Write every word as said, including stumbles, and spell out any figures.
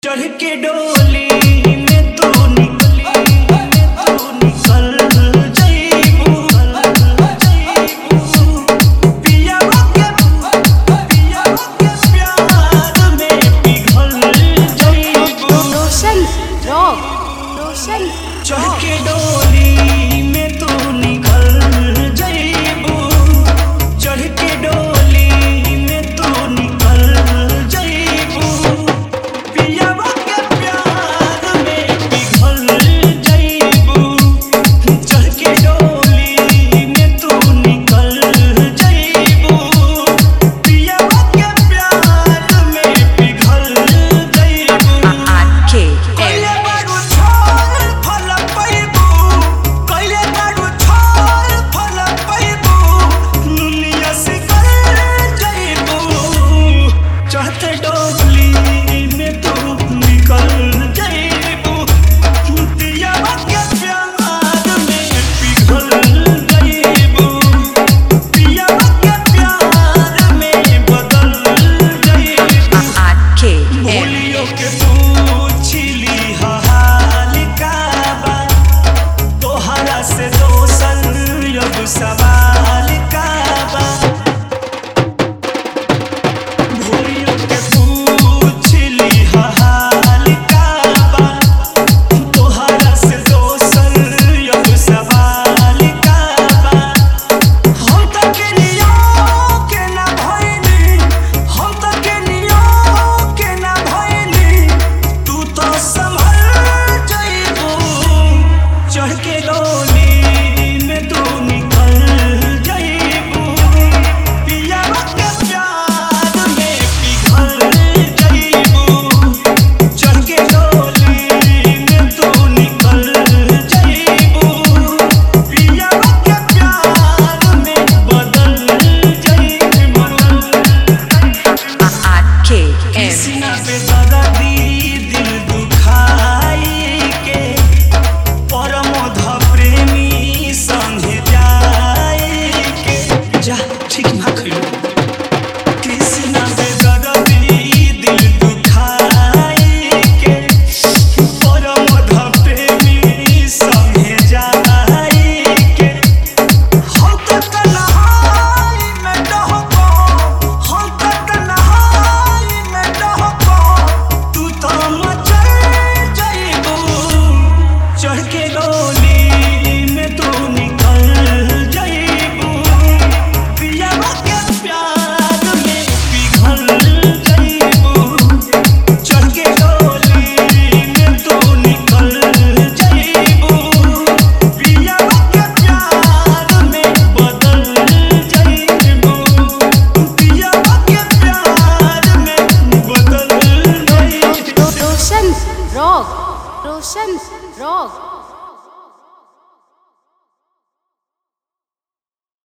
चढ़ के डोली में तू निकली तू निकल जइबू पियावा के पियावा के प्यार में पिघल जइबू रोशन रॉक रोशन चढ़ के डोली में तू निकल जइबू चढ़ के डोली में तू निकल जइबू पियावा के प्यार में पिघल जइबू चढ़ के डोली में तू निकल जइबू पियावा के प्यार में पिघल जइबू कइले बारू छोड़ फल पइबू कइले बारू छोड़ फल पइबू दुनिया से कर जइबू चढ़ते डोली में तू निकल जइबू पियावा के प्यार में पिघल जइबू पियावा के प्यार में बदल जइबू भूलियो के पूछली हाल का बा तोहरा से दोसन अब सवाल का बा भूलियो के पूछली हाल का बा तोहरा से दोसन अब सवाल का बा हम त के नियो के ना भइली हम त के नियो के ना भइली तू तो संभल जइबू चढ़ के डोली में तू निकल जइबू पियावा के प्यार में पिघल जइबू चढ़ के डोली में तू निकल जइबू पियावा के प्यार में बदल जइबू सीना पे दर्दी दिल दुखाई के परमोध प्रेमी संगे जाई के जा ठीक ना खइलो कृष्णा पे दर्दी दिल दुखाई के परमोध प्रेमी संगे जाई के हम त तन्हाई में डहको हम त तन्हाई में डहको तू तो मचल जइबू चढ़ के डोली में तू निकल जइबू पियावा के प्यार में पिघल जइबू चढ़ के डोली में तू निकल जइबू पियावा के प्यार में बदल जइबू पियावा के प्यार में बदल जइबू रोशन रॉक रोशन रॉक